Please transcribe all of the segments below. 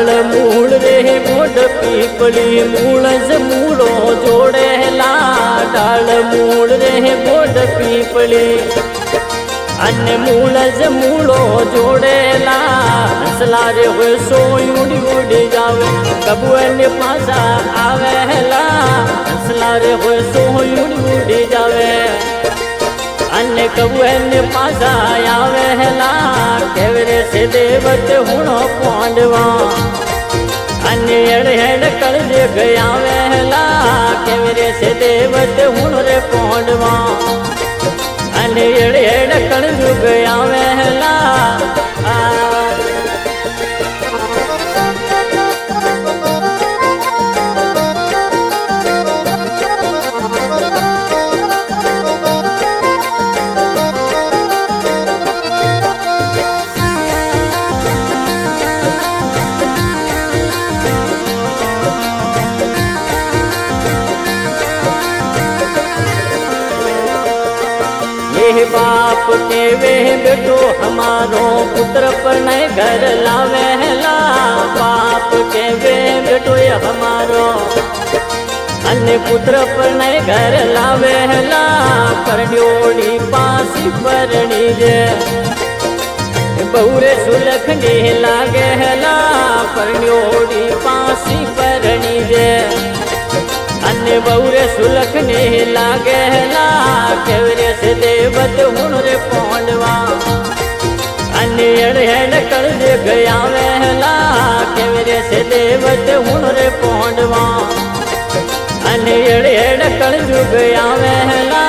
डाल मूल रे गोड पीपली मूलज मूलो जोड़ेला डाल मूल रे गोड पीपली अन्य मूलज मूलो जोड़ेला हंसला रे हो सो उड़ी उड़ी जावे कबू अन्य पासा आवेला हंसला रे हो सो उड़ी उड़ी जावे अन्य कबू अन्य पासा आवेला केवरे से देवत हुणो पांडवा अन्य एड़ हेड़ कल गया वेला केवरे से देवत हुण रे पांडवा अन्य एड़ हेड़ कल गया वेला बाप के वे बेटो हमारो पुत्र पर नए घर लावेला बाप के वे बेटो हमारो अन्य पुत्र पर नए घर लावेला परड्योड़ी पासी परणी जे बहुरे सुलखनी लागेला परड्योड़ी पासी परणी जे अन्य बहुरे सुलखने लागेला केवरे से देवत हुण रे पांडवा अन्य एड़ हेड़ कल गया वेला केवरे से देवत हुण रे पांडवा अन्य एड़ हेड़ कल गया वेला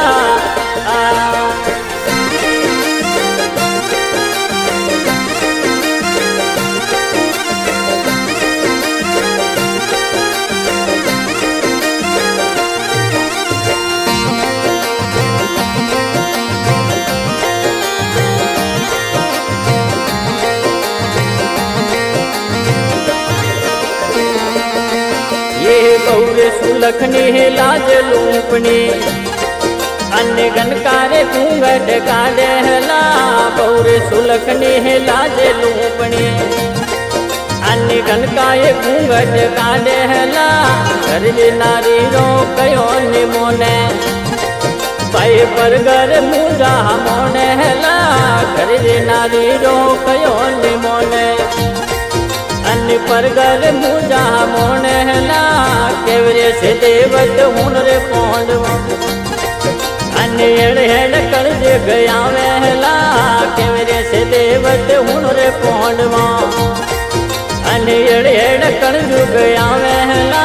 बहुरे सुलखनी लाज लूपनी अन्य गनकारे घूंघट काढ़ेला बहुरे सुलखनी लाज लूपनी अन्य गनकाए घूंघट काढ़ेला घर नारी रो कयो निमोने भाई परगर मुजा मोनेला घर नारी रो कयो निमोने अन्य परगर मुजा मोनेला केवरे से देवत हुण रे पांडवा अन्य एड़ हेड़ कल गया वेला केवरे से देवत हुण रे पांडवा अन्य एड़ हेड़ कल गया वेला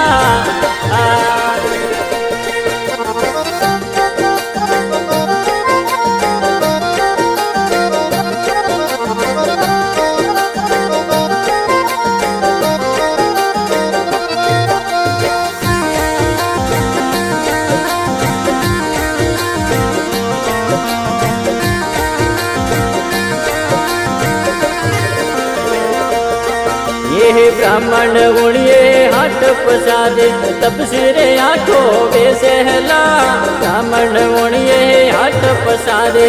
ब्राह्मण उड़िए हाट प्रसादे तपसीरे आठो बेसहला ब्राह्मण उड़िए हाट प्रसादे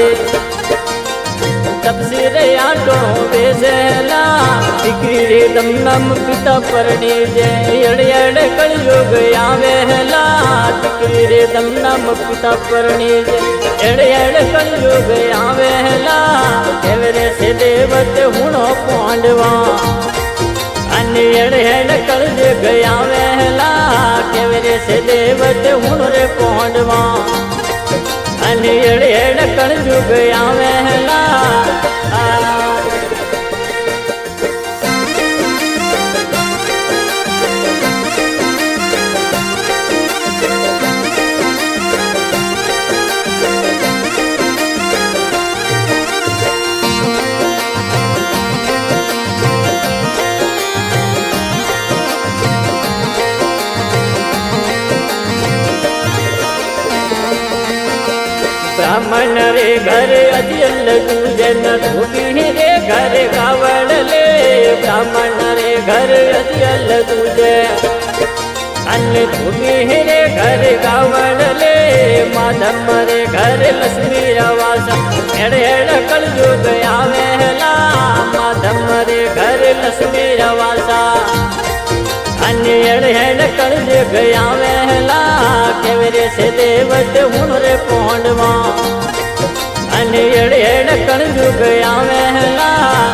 तपसीरे आठो बेसहला दिक्री दम नम पिता परणी जय अड़ कलयुग आवेला दिक्री दम नम पिता परणी जय अड़ कलयुग आवेला केवरे से देवत हुणो पांडवा अन्य एड़ हेड़ कल गया वेला केवरे से देवत हुण रे पांडवा अन्य एड़ हेड़ कल गया वेला ब्राह्मण रे घर अजियल दूजन धोबी रे घर कावड़ ले ब्राह्मण रे घर अजियल दूजे अन्य धोबी रे घर कावड़ ले माधम रे घर लक्ष्मी रवासा एड़ एड़ कलयुग आवेला माधम रे घर लक्ष्मी रवासा। अन्य हेड कल गया वहला केवरे से देवत हूं रे पौंडवा अन्य हेड कल गया वहला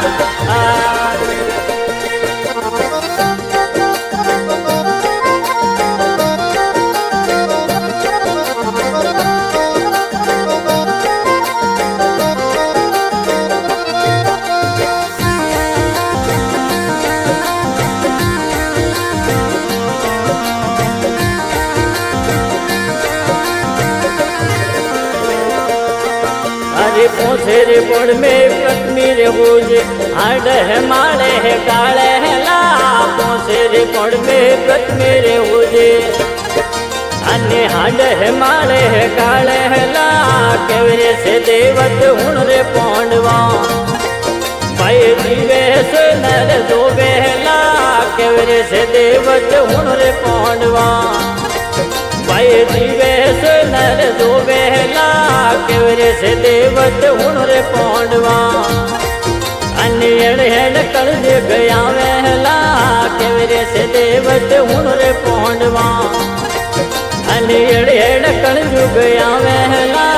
अरे पोसेरे बोड़ में पत्नी रे होजे हाड है माले है काले है ला पोसेरे बोड़ में पत्नी रे होजे अन्य हाड है माले है काले है ला केवरे से देवत हुन रे पौंडवा भाई जीवे से नर दो बेहला केवरे से देवत हुन रे पौंडवा भाई जीवे से नर दो बेहला केवरे से देवत हूं रे पौंडवा अन्य हेड कल गया वहला केवरे से देवत हूं रे पौंडवा अन्य हेड कल गया वहला